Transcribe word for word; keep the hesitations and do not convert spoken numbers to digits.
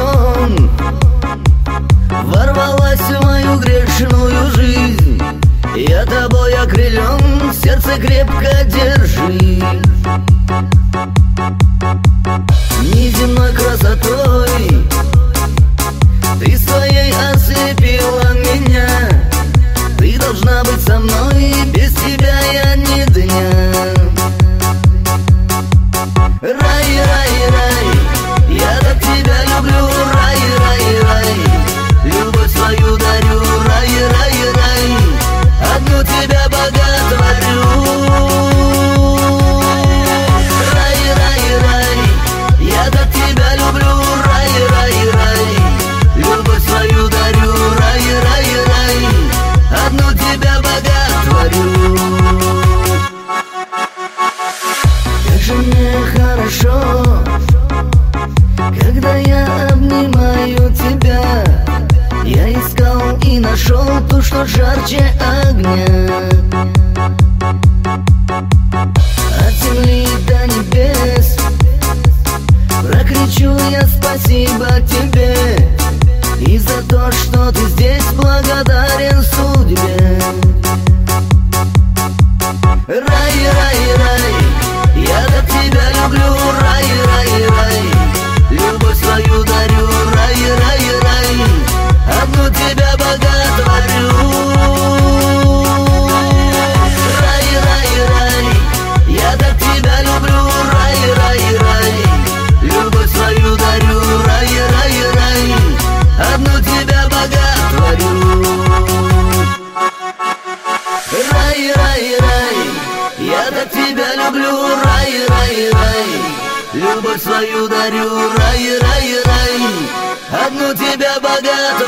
сон ворвалась в мою грешную жизнь. Я тобой окрылен, сердце крепко держи. Неземной красотой ты своей ослепила меня. Ты должна быть со мной, без тебя я ни дня. Рай, рай, рай, я так тебя люблю. Рай, рай, рай, любовь свою дарю. Рай, рай, рай, одну тебя боготворю. Рай, рай, рай, я так тебя люблю. Рай, рай, рай, любовь свою дарю. Рай, рай, рай, одну тебя боготворю. Как же мне хорошо, когда я обнимаю тебя. Я искал и нашел ту, что жарче огня. От земли до небес прокричу я спасибо тебе. И за то, что ты здесь, благодарен судьбе. Рай, рай, рай, я так тебя люблю. Рай, рай, рай, любовь свою дарю. Рай, рай, рай, одну тебя боготворю. Рай, рай, рай, я так тебя люблю. Рай, рай, рай, любовь свою дарю. Рай, рай, рай, одну тебя боготворю. Рай, рай, рай, я так тебя люблю. Рай, рай, рай, любовь свою дарю. Рай, рай, рай, одну тебя боготворю.